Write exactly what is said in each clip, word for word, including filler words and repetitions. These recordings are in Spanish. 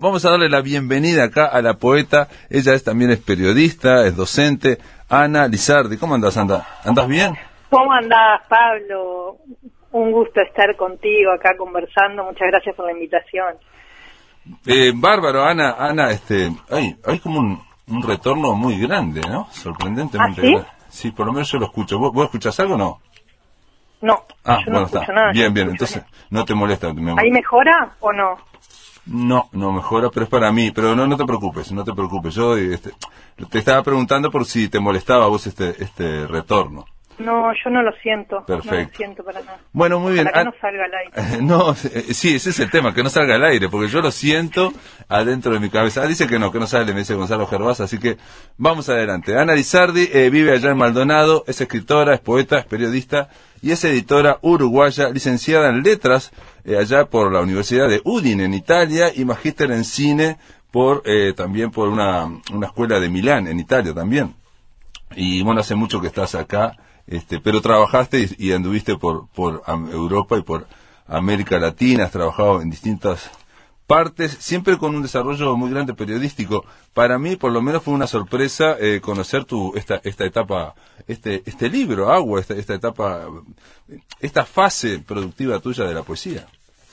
vamos a darle la bienvenida acá a la poeta. Ella es también es periodista, es docente, Ana Lizardi. ¿Cómo andás, Anda? ¿Andás bien? ¿Cómo andás, Pablo? Un gusto estar contigo acá conversando. Muchas gracias por la invitación. Eh, bárbaro, Ana, Ana, este, hay, hay como un, un retorno muy grande, ¿no? Sorprendentemente ¿Ah, sí? grande. Sí, por lo menos yo lo escucho. ¿Vos, vos escuchás algo o no? No, Ah, yo bueno, no escucho está. nada. Bien, no bien, escucho entonces nada. no te molesta. Me... ¿Ahí mejora o no? No, no mejora, pero es para mí. Pero no, no te preocupes, no te preocupes. Yo este, te estaba preguntando por si te molestaba a vos este, este retorno. No, yo no lo siento. Perfecto. No lo siento para nada. Bueno, muy bien. Ojalá que Ah, no salga al aire. no, eh, sí, ese es el tema, que no salga al aire, porque yo lo siento adentro de mi cabeza. Ah, dice que no, que no sale, me dice Gonzalo Gervás, así que vamos adelante. Ana Lizardi eh, vive allá en Maldonado, es escritora, es poeta, es periodista y es editora uruguaya, licenciada en letras eh, allá por la Universidad de Udine en Italia y magíster en cine por eh, también por una, una escuela de Milán en Italia también. Y bueno, hace mucho que estás acá. Este, pero trabajaste y, y anduviste por, por um, Europa y por América Latina, has trabajado en distintas partes, siempre con un desarrollo muy grande periodístico. Para mí, por lo menos, fue una sorpresa eh, conocer tu esta esta etapa, este este libro, Agua, esta esta etapa, esta fase productiva tuya de la poesía.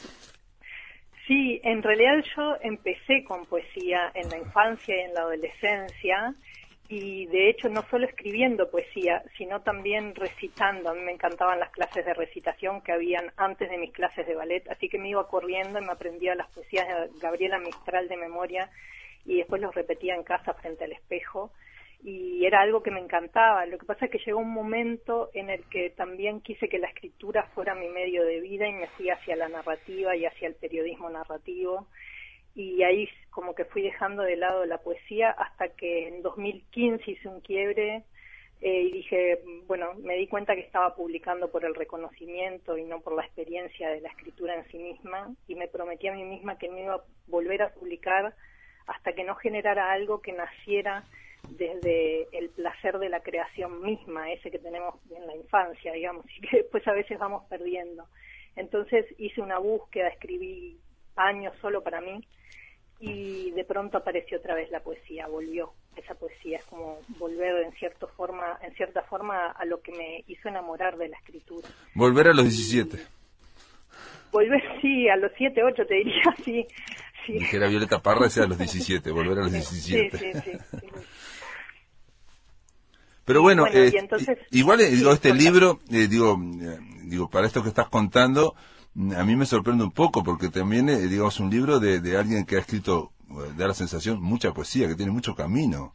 Sí, en realidad yo empecé con poesía en la infancia y en la adolescencia. Y de hecho no solo escribiendo poesía, sino también recitando. A mí me encantaban las clases de recitación que habían antes de mis clases de ballet, así que me iba corriendo y me aprendía las poesías de Gabriela Mistral de memoria y después los repetía en casa frente al espejo y era algo que me encantaba. Lo que pasa es que llegó un momento en el que también quise que la escritura fuera mi medio de vida y me fui hacia la narrativa y hacia el periodismo narrativo. Y ahí como que fui dejando de lado la poesía hasta que en dos mil quince hice un quiebre eh, y dije, bueno, me di cuenta que estaba publicando por el reconocimiento y no por la experiencia de la escritura en sí misma y me prometí a mí misma que no iba a volver a publicar hasta que no generara algo que naciera desde el placer de la creación misma, ese que tenemos en la infancia, digamos, y que después a veces vamos perdiendo. Entonces hice una búsqueda, escribí años solo para mí y de pronto apareció otra vez la poesía, volvió esa poesía, es como volver en cierta forma, en cierta forma a lo que me hizo enamorar de la escritura. Volver a los diecisiete. Volver, sí, a los siete, ocho te diría, sí. sí. Dijera Violeta Parra, decía a los diecisiete, volver a los diecisiete. Sí, sí, sí. sí. Pero bueno, bueno eh, y entonces, igual eh, digo, sí, este contame. libro, eh, digo, eh, digo, para esto que estás contando, a mí me sorprende un poco porque también, eh, digamos, un libro de, de alguien que ha escrito, eh, da la sensación, mucha poesía, que tiene mucho camino.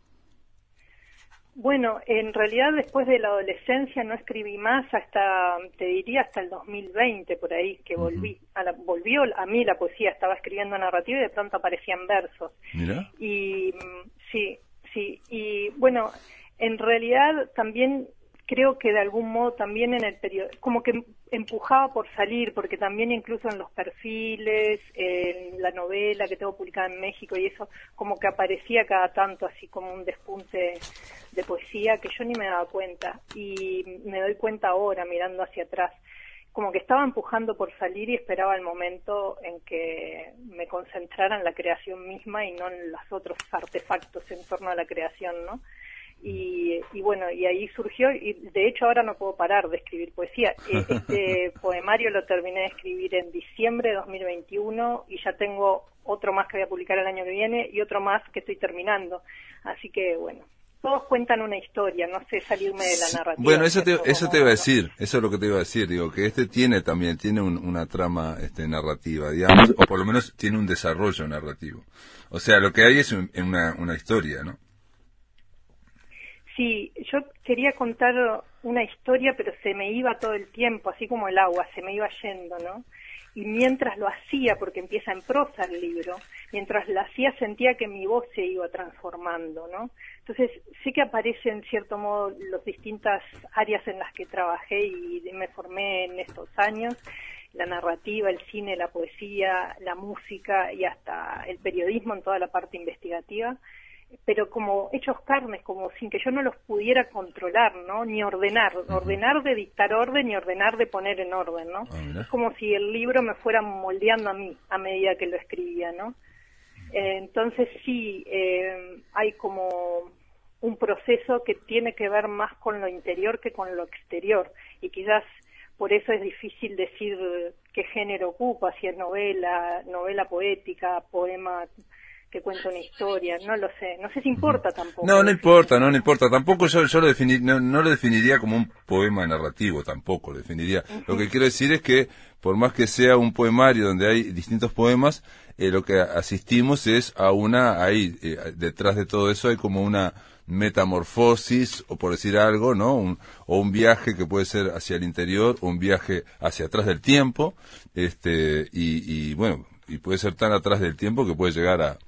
Bueno, en realidad después de la adolescencia no escribí más hasta, te diría, hasta el dos mil veinte, por ahí, que volví. Uh-huh. a la, volvió a mí la poesía, estaba escribiendo narrativa y de pronto aparecían versos. ¿Mira? Y sí, sí, y bueno, en realidad también creo que de algún modo también en el periodo, como que empujaba por salir, porque también incluso en los perfiles, en la novela que tengo publicada en México y eso, como que aparecía cada tanto así como un despunte de poesía que yo ni me daba cuenta y me doy cuenta ahora mirando hacia atrás, como que estaba empujando por salir y esperaba el momento en que me concentrara en la creación misma y no en los otros artefactos en torno a la creación, ¿no? Y, y bueno, y ahí surgió, y de hecho ahora no puedo parar de escribir poesía. Este poemario lo terminé de escribir en diciembre de dos mil veintiuno y ya tengo otro más que voy a publicar el año que viene y otro más que estoy terminando. Así que bueno, todos cuentan una historia, no sé salirme de la narrativa. Bueno, eso te, eso te iba a decir, eso es lo que te iba a decir, digo, que este tiene también, tiene un, una trama este, narrativa, digamos, o por lo menos tiene un desarrollo narrativo. O sea, lo que hay es un, una, una historia, ¿no? Sí, yo quería contar una historia, pero se me iba todo el tiempo, así como el agua, se me iba yendo, ¿no? Y mientras lo hacía, porque empieza en prosa el libro, mientras lo hacía sentía que mi voz se iba transformando, ¿no? Entonces, sí que aparecen, en cierto modo, las distintas áreas en las que trabajé y me formé en estos años, la narrativa, el cine, la poesía, la música y hasta el periodismo en toda la parte investigativa, pero como hechos carnes, como sin que yo no los pudiera controlar, ¿no? Ni ordenar, uh-huh. ordenar de dictar orden ni ordenar de poner en orden, ¿no? Uh-huh. Es como si el libro me fuera moldeando a mí a medida que lo escribía, ¿no? Eh, entonces sí, eh, hay como un proceso que tiene que ver más con lo interior que con lo exterior, y quizás por eso es difícil decir qué género ocupa, si es novela, novela poética, poema que cuenta una historia, no lo sé, no sé si importa tampoco. No, no importa, no, no importa, tampoco yo, yo lo defini, no, no lo definiría como un poema narrativo, tampoco lo definiría. Uh-huh. Lo que quiero decir es que, por más que sea un poemario donde hay distintos poemas, eh, lo que asistimos es a una, ahí, eh, detrás de todo eso hay como una metamorfosis, o por decir algo, ¿no? Un, o un viaje que puede ser hacia el interior, o un viaje hacia atrás del tiempo, este, y, y bueno, y puede ser tan atrás del tiempo que puede llegar a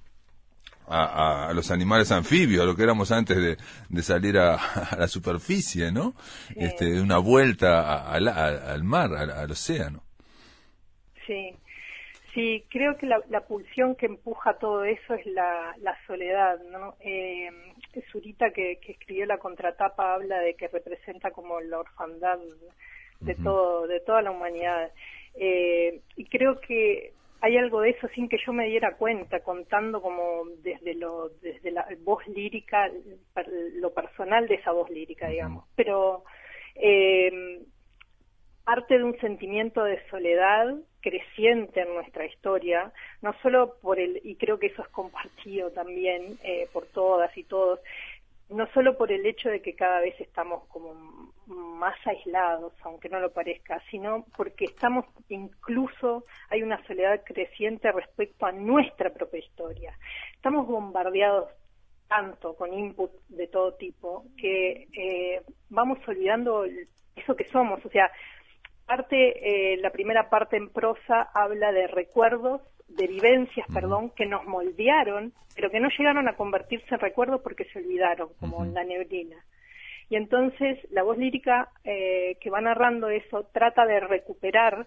A, a los animales anfibios, a lo que éramos antes de, de salir a, a la superficie, ¿no? Sí. Este, una vuelta a, a a, al mar, a, al océano. Sí, sí, creo que la, la pulsión que empuja todo eso es la, la soledad, ¿no? Eh, Zurita, que, que escribió la contratapa, habla de que representa como la orfandad de uh-huh. todo, de toda la humanidad. Eh, y creo que hay algo de eso sin que yo me diera cuenta, contando como desde lo desde la voz lírica, lo personal de esa voz lírica, digamos. Pero eh, parte de un sentimiento de soledad creciente en nuestra historia, no solo por el, y creo que eso es compartido también eh, por todas y todos, no solo por el hecho de que cada vez estamos como más aislados, aunque no lo parezca, sino porque estamos incluso, hay una soledad creciente respecto a nuestra propia historia. Estamos bombardeados tanto con input de todo tipo que eh, vamos olvidando eso que somos. O sea, parte eh, la primera parte en prosa habla de recuerdos, de vivencias, perdón, que nos moldearon, pero que no llegaron a convertirse en recuerdos porque se olvidaron, como uh-huh. la neblina. Y entonces la voz lírica eh, que va narrando eso trata de recuperar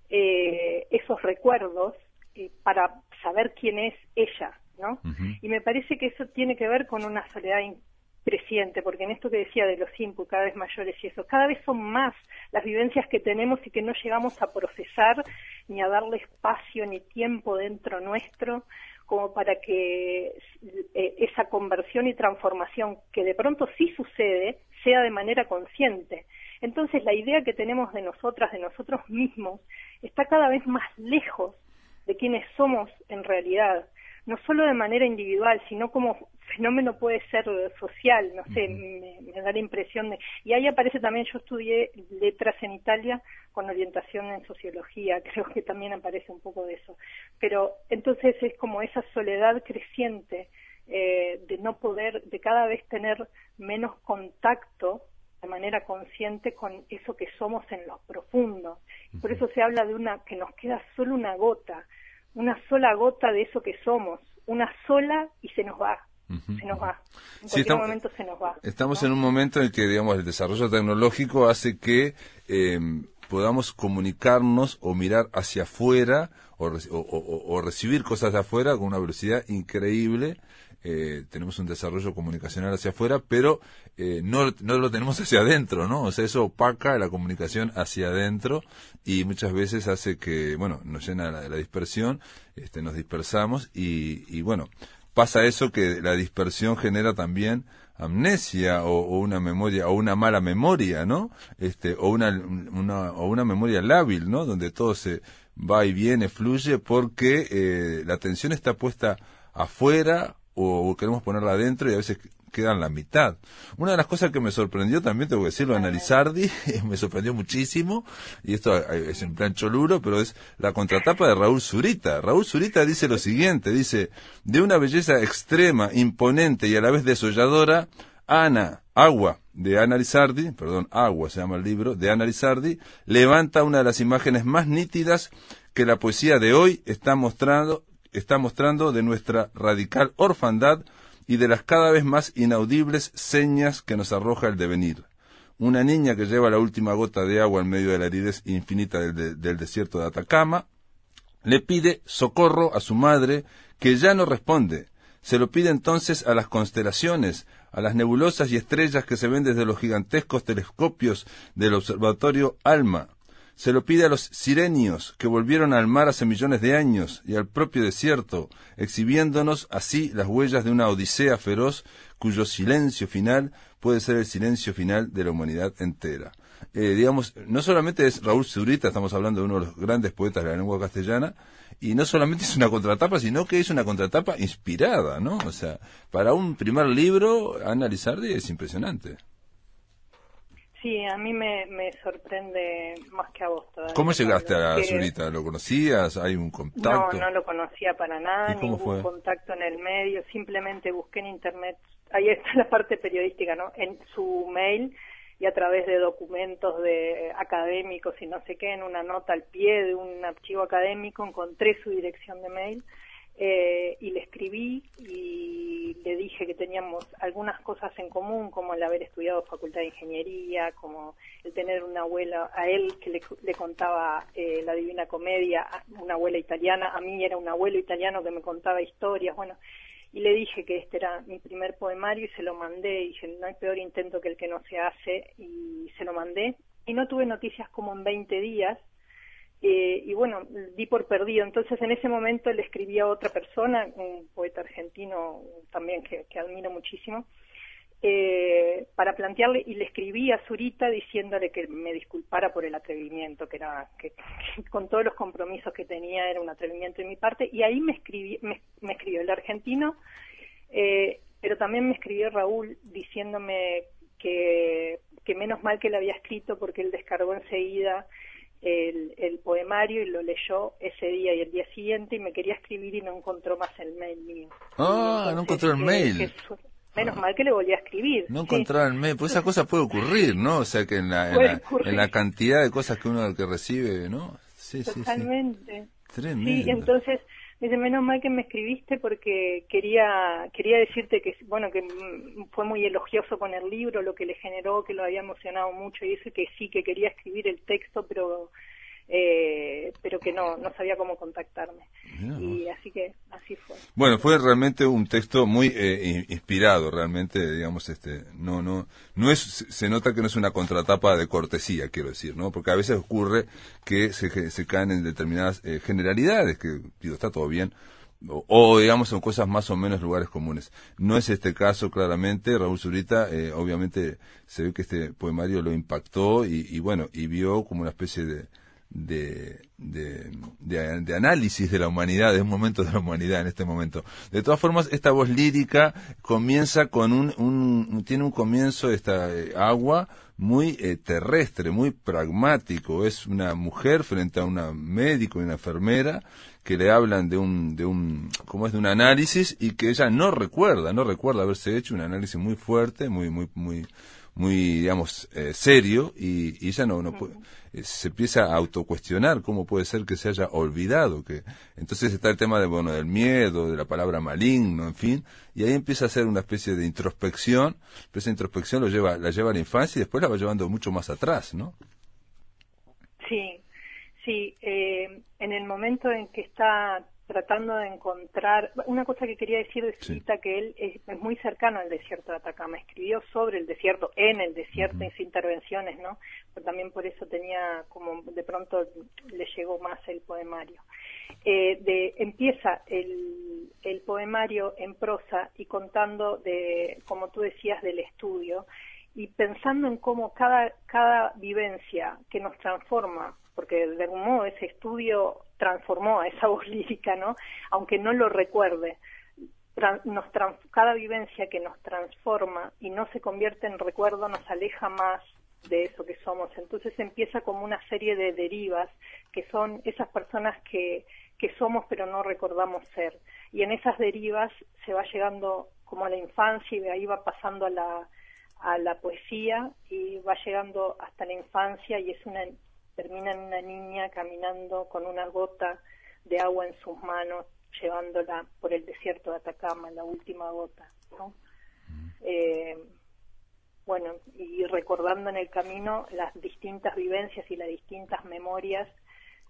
eh, esos recuerdos eh, para saber quién es ella, ¿no? Uh-huh. Y me parece que eso tiene que ver con una soledad creciente, porque en esto que decía de los inputs cada vez mayores y eso, cada vez son más las vivencias que tenemos y que no llegamos a procesar ni a darle espacio ni tiempo dentro nuestro como para que eh, esa conversión y transformación que de pronto sí sucede sea de manera consciente. Entonces la idea que tenemos de nosotras, de nosotros mismos, está cada vez más lejos de quienes somos en realidad, no solo de manera individual, sino como fenómeno puede ser social, no sé, me, me da la impresión de... Y ahí aparece también, yo estudié letras en Italia con orientación en sociología, creo que también aparece un poco de eso. Pero entonces es como esa soledad creciente eh, de no poder, de cada vez tener menos contacto de manera consciente con eso que somos en lo profundo. Por eso se habla de una que nos queda solo una gota, una sola gota de eso que somos, una sola y se nos va, uh-huh. se nos va, en sí, cualquier estamos, momento se nos va. Estamos ¿no? en un momento en que, digamos, el desarrollo tecnológico hace que eh, podamos comunicarnos o mirar hacia afuera o, o, o, o recibir cosas de afuera con una velocidad increíble. Eh, tenemos un desarrollo comunicacional hacia afuera, pero eh, no, no lo tenemos hacia adentro, ¿no? O sea, eso opaca la comunicación hacia adentro y muchas veces hace que, bueno, nos llena la, la dispersión, este, nos dispersamos y, y, bueno, pasa eso que la dispersión genera también amnesia o, o una memoria, o una mala memoria, ¿no? Este, o una, una, o una memoria lábil, ¿no? Donde todo se va y viene, fluye, porque eh, la atención está puesta afuera o queremos ponerla adentro y a veces queda en la mitad. Una de las cosas que me sorprendió también, tengo que decirlo, Ana Lizardi, me sorprendió muchísimo, y esto es en plan choluro, pero es la contratapa de Raúl Zurita. Raúl Zurita dice lo siguiente, dice, de una belleza extrema, imponente y a la vez desolladora, Ana, Agua, de Ana Lizardi, perdón, Agua se llama el libro, de Ana Lizardi, levanta una de las imágenes más nítidas que la poesía de hoy está mostrando está mostrando de nuestra radical orfandad y de las cada vez más inaudibles señas que nos arroja el devenir. Una niña que lleva la última gota de agua en medio de la aridez infinita del, de, del desierto de Atacama, le pide socorro a su madre, que ya no responde. Se lo pide entonces a las constelaciones, a las nebulosas y estrellas que se ven desde los gigantescos telescopios del observatorio ALMA. Se lo pide a los sirenios que volvieron al mar hace millones de años y al propio desierto, exhibiéndonos así las huellas de una odisea feroz cuyo silencio final puede ser el silencio final de la humanidad entera. Eh, digamos, no solamente es Raúl Zurita, estamos hablando de uno de los grandes poetas de la lengua castellana, y no solamente es una contratapa, sino que es una contratapa inspirada, ¿no? O sea, para un primer libro, Ana Lizardi es impresionante. Sí, a mí me, me sorprende más que a vos todavía. ¿Cómo llegaste a que... Zurita? ¿Lo conocías? ¿Hay un contacto? No, no lo conocía para nada, ¿Y cómo ningún fue? contacto en el medio, simplemente busqué en internet, ahí está la parte periodística, ¿no? En su mail y a través de documentos de académicos y no sé qué, en una nota al pie de un archivo académico encontré su dirección de mail eh, y le escribí y le dije que teníamos algunas cosas en común, como el haber estudiado Facultad de Ingeniería, como el tener una abuela, a él que le, le contaba eh, la Divina Comedia, una abuela italiana, a mí era un abuelo italiano que me contaba historias, bueno, y le dije que este era mi primer poemario y se lo mandé, y dije, no hay peor intento que el que no se hace, y se lo mandé, y no tuve noticias como en veinte días, eh, y bueno, di por perdido. Entonces en ese momento le escribí a otra persona, un poeta argentino también que, que admiro muchísimo, eh, para plantearle, y le escribí a Zurita diciéndole que me disculpara por el atrevimiento, que era que, que con todos los compromisos que tenía era un atrevimiento de mi parte, y ahí me escribí, me, me escribió el argentino, eh, pero también me escribió Raúl diciéndome que, que menos mal que le había escrito porque él descargó enseguida el, el poemario y lo leyó ese día y el día siguiente y me quería escribir y no encontró más el mail mío. Ah, entonces, no encontró el que, mail. Que, Menos mal que le volví a escribir. No sí. encontrar el mail, pues esa cosa puede ocurrir, ¿no? O sea, que en la, en la, en la cantidad de cosas que uno que recibe, ¿no? Sí, Totalmente. Sí, sí. Tremendo. Sí, entonces, me dice, menos mal que me escribiste porque quería quería decirte que, bueno, que fue muy elogioso con el libro, lo que le generó, que lo había emocionado mucho, y dice que sí, que quería escribir el texto, pero... Eh, pero que no no sabía cómo contactarme. Mira, y así que así fue. Bueno, fue realmente un texto muy eh, inspirado, realmente, digamos, este, no no no es, se nota que no es una contratapa de cortesía, quiero decir, ¿no? Porque a veces ocurre que se, se caen en determinadas eh, generalidades, que digo, está todo bien, o, o digamos son cosas más o menos lugares comunes. No es este caso claramente. Raúl Zurita, eh, obviamente se ve que este poemario lo impactó y, y bueno, y vio como una especie de De, de, de, de análisis de la humanidad, de un momento de la humanidad en este momento. De todas formas, esta voz lírica comienza con un, un tiene un comienzo, esta eh, agua, muy eh, terrestre, muy pragmático. Es una mujer frente a una médico y una enfermera que le hablan de un, de un, ¿cómo es? De un análisis y que ella no recuerda, no recuerda haberse hecho un análisis muy fuerte, muy, muy, muy, muy, digamos, eh, serio, y, y ella no, no puede, eh, se empieza a autocuestionar cómo puede ser que se haya olvidado, que entonces está el tema de, bueno, del miedo, de la palabra maligno, en fin, y ahí empieza a hacer una especie de introspección, pero esa introspección lo lleva, la lleva a la infancia y después la va llevando mucho más atrás, ¿no? Sí, sí, eh, en el momento en que está tratando de encontrar, una cosa que quería decir de Zurita, sí, que él es, es muy cercano al desierto de Atacama, escribió sobre el desierto, en el desierto, uh-huh, en sus intervenciones, ¿no? Pero también por eso tenía como, de pronto le llegó más el poemario. Eh, de, empieza el, el poemario en prosa y contando de, como tú decías, del estudio, y pensando en cómo cada, cada vivencia que nos transforma, porque de algún modo ese estudio transformó a esa voz lírica, ¿no? Aunque no lo recuerde, tra- nos trans- cada vivencia que nos transforma y no se convierte en recuerdo nos aleja más de eso que somos. Entonces empieza como una serie de derivas que son esas personas que, que somos pero no recordamos ser. Y en esas derivas se va llegando como a la infancia y de ahí va pasando a la, a la poesía y va llegando hasta la infancia y es una... termina en una niña caminando con una gota de agua en sus manos, llevándola por el desierto de Atacama, la última gota, ¿no? Mm. Eh, bueno, y recordando en el camino las distintas vivencias y las distintas memorias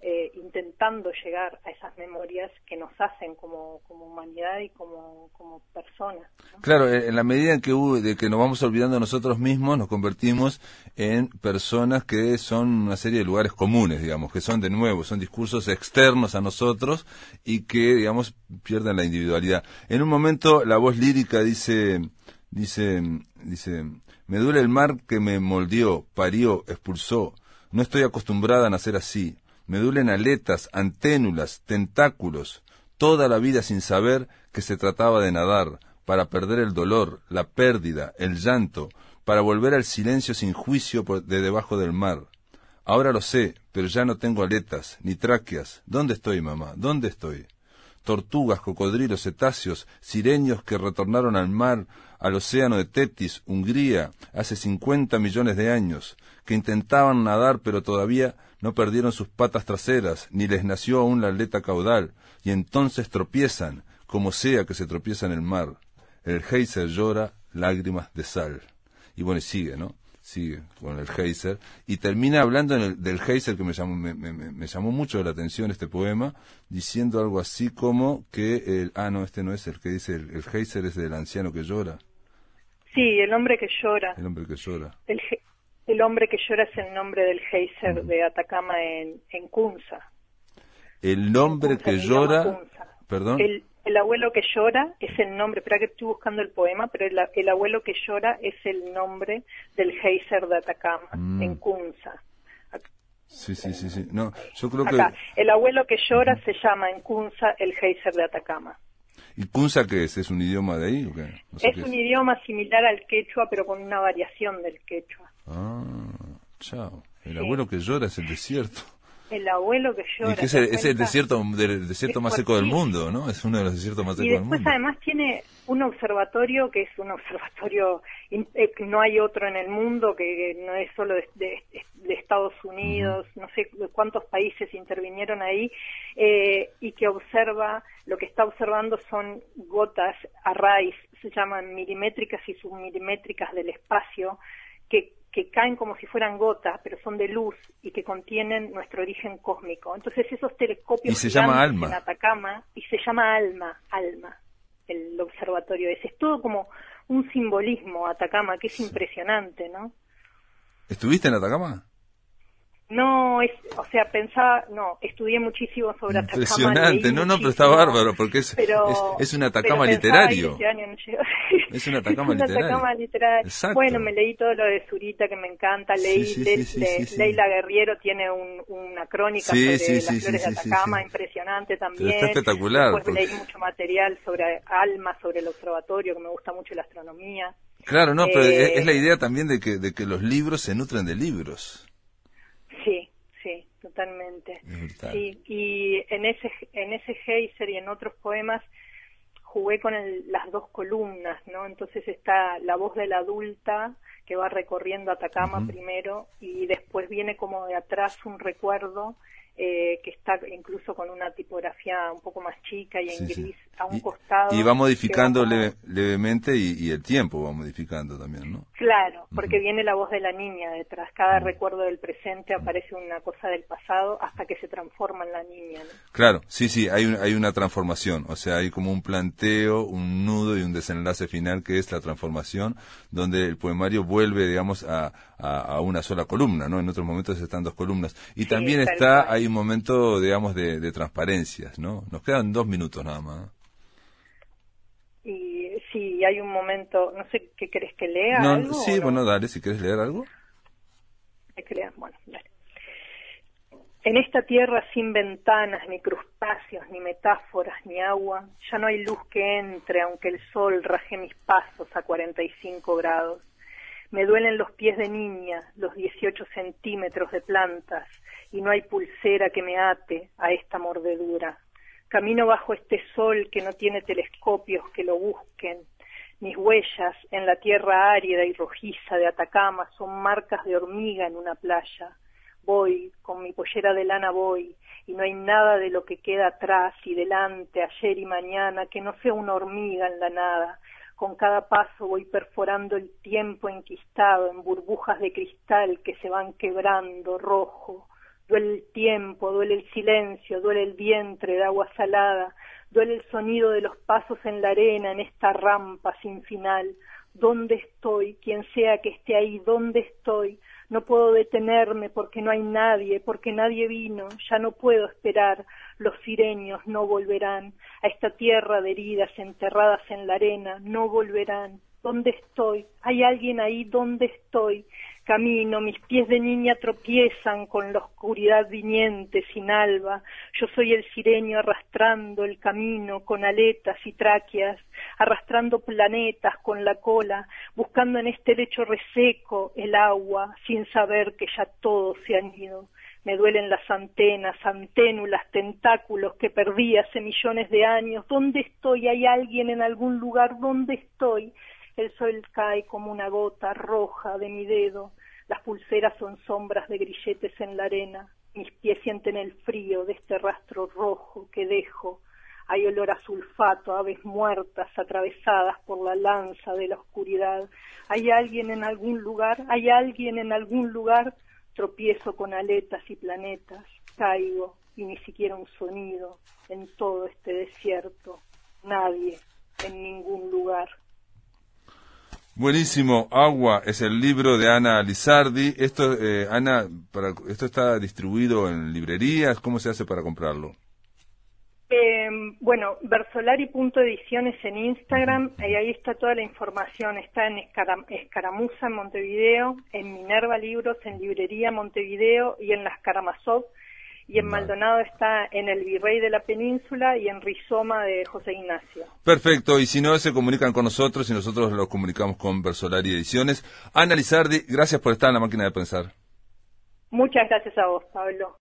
eh, intentando llegar a esas memorias que nos hacen como, como humanidad y como, como personas, ¿no? Claro, en la medida en que, hubo, de que nos vamos olvidando nosotros mismos, nos convertimos en personas que son una serie de lugares comunes, digamos, que son de nuevo, son discursos externos a nosotros y que, digamos, pierden la individualidad. En un momento la voz lírica dice, dice, dice, me duele el mar que me moldeó, parió, expulsó, no estoy acostumbrada a nacer así. Me duelen aletas, anténulas, tentáculos, toda la vida sin saber que se trataba de nadar, para perder el dolor, la pérdida, el llanto, para volver al silencio sin juicio por de debajo del mar. Ahora lo sé, pero ya no tengo aletas, ni tráqueas. ¿Dónde estoy, mamá? ¿Dónde estoy? Tortugas, cocodrilos, cetáceos, sireños que retornaron al mar, al océano de Tetis, Hungría, hace cincuenta millones de años, que intentaban nadar pero todavía no perdieron sus patas traseras, ni les nació aún la aleta caudal, y entonces tropiezan, como sea que se tropieza en el mar. El geyser llora lágrimas de sal. Y bueno, sigue, ¿no? Sigue con el geyser, y termina hablando en el, del geyser, que me llamó, me, me, me llamó mucho la atención este poema, diciendo algo así como que, el, ah, no, este no es el que dice, el, el geyser es del anciano que llora. Sí, el hombre que llora. El hombre que llora. El, el hombre que llora es el nombre del geyser uh-huh. de Atacama en, en Kunza. El hombre que llora, perdón. El, el abuelo que llora es el nombre, espera que estoy buscando el poema, pero el, el abuelo que llora es el nombre del geyser de Atacama, mm. en Kunza. Sí, sí, sí, sí. No, yo creo Acá. que... El abuelo que llora uh-huh. se llama en Kunza el geyser de Atacama. ¿Y Kunza qué es? ¿Es un idioma de ahí o qué? No sé es qué un es. idioma similar al quechua, pero con una variación del quechua. Ah, chao. El sí. abuelo que llora es el desierto. El abuelo que llora. Y que es el, es el desierto, del desierto más seco del mundo, ¿no? Es uno de los desiertos más secos del mundo. Y después además tiene un observatorio que es un observatorio, no hay otro en el mundo, que no es solo de, de, de Estados Unidos, uh-huh. no sé cuántos países intervinieron ahí, eh, y que observa, lo que está observando son gotas a raíz, se llaman milimétricas y submilimétricas del espacio, que que caen como si fueran gotas, pero son de luz y que contienen nuestro origen cósmico. Entonces esos telescopios y se llama ALMA. En Atacama, y se llama ALMA, ALMA, el observatorio ese. Es todo como un simbolismo Atacama, que es sí. impresionante, ¿no? ¿Estuviste en Atacama? No, es, o sea, pensaba, no, estudié muchísimo sobre Atacama. Impresionante, no, no, pero está bárbaro, porque es, pero, es, es un Atacama literario. Este año no es un Atacama es un literario. Atacama literario. Exacto. Bueno, me leí todo lo de Zurita, que me encanta, leí, sí, sí, Le, sí, sí, Le, sí, sí. Leila Guerriero tiene un, una crónica sí, sobre sí, las sí, flores sí, de Atacama, sí, sí. impresionante también. Pero está espectacular. Después porque... leí mucho material sobre ALMA, sobre el observatorio, que me gusta mucho la astronomía. Claro, no, pero eh, es la idea también de que, de que los libros se nutren de libros. Sí. Sí, totalmente. Sí, y en ese en ese geyser y en otros poemas jugué con el, las dos columnas, ¿no? Entonces está la voz de la adulta que va recorriendo Atacama uh-huh. primero, y después viene como de atrás un recuerdo eh, que está incluso con una tipografía un poco más chica y en sí, gris sí. a un y, costado. Y va modificando va como... leve, levemente y, y el tiempo va modificando también, ¿no? Claro, porque uh-huh. viene la voz de la niña detrás. Cada uh-huh. recuerdo del presente aparece una cosa del pasado hasta que se transforma en la niña, ¿no? Claro, sí, sí, hay, un, hay una transformación. O sea, hay como un planteo, un nudo y un desenlace final que es la transformación, donde el poemario vuelve, digamos, a, a, a una sola columna, ¿no? En otros momentos están dos columnas. Y sí, también está, hay un momento, digamos, de, de transparencias, ¿no? Nos quedan dos minutos nada más. Y sí, hay un momento, no sé, ¿qué querés que lea? No, algo, sí, no? Bueno, dale, si quieres leer algo. Que lea, bueno, dale. En esta tierra sin ventanas, ni crustáceos, ni metáforas, ni agua, ya no hay luz que entre, aunque el sol raje mis pasos a cuarenta y cinco grados. Me duelen los pies de niña, los dieciocho centímetros de plantas, y no hay pulsera que me ate a esta mordedura. Camino bajo este sol que no tiene telescopios que lo busquen. Mis huellas en la tierra árida y rojiza de Atacama son marcas de hormiga en una playa. Voy, con mi pollera de lana voy, y no hay nada de lo que queda atrás y delante, ayer y mañana, que no sea una hormiga en la nada. Con cada paso voy perforando el tiempo enquistado en burbujas de cristal que se van quebrando rojo, Duele el tiempo, duele el silencio, duele el vientre de agua salada, duele el sonido de los pasos en la arena, en esta rampa sin final. ¿Dónde estoy? Quien sea que esté ahí, ¿dónde estoy? No puedo detenerme porque no hay nadie, porque nadie vino, ya no puedo esperar, los sireños no volverán, a esta tierra de heridas enterradas en la arena, no volverán. ¿Dónde estoy? ¿Hay alguien ahí? ¿Dónde estoy? Camino, mis pies de niña tropiezan con la oscuridad viniente sin alba. Yo soy el sireño arrastrando el camino con aletas y tráqueas, arrastrando planetas con la cola, buscando en este lecho reseco el agua, sin saber que ya todos se han ido. Me duelen las antenas, anténulas, tentáculos que perdí hace millones de años. ¿Dónde estoy? ¿Hay alguien en algún lugar? ¿Dónde estoy? El sol cae como una gota roja de mi dedo, las pulseras son sombras de grilletes en la arena, mis pies sienten el frío de este rastro rojo que dejo, hay olor a sulfato, aves muertas atravesadas por la lanza de la oscuridad. ¿Hay alguien en algún lugar? ¿Hay alguien en algún lugar? Tropiezo con aletas y planetas, caigo y ni siquiera un sonido en todo este desierto, nadie en ningún lugar. Buenísimo. Agua es el libro de Ana Lizardi. Esto, eh, Ana, para, esto está distribuido en librerías. ¿Cómo se hace para comprarlo? Eh, bueno, Versolari punto ediciones en Instagram, y ahí está toda la información. Está en Escaram- Escaramuza en Montevideo, en Minerva Libros, en Librería Montevideo y en Las Karamazov. Y en Maldonado está en El Virrey de la Península y en Rizoma de José Ignacio. Perfecto, y si no, se comunican con nosotros y nosotros los comunicamos con Versolari Ediciones. Ana Lizardi, gracias por estar en La Máquina de Pensar. Muchas gracias a vos, Pablo.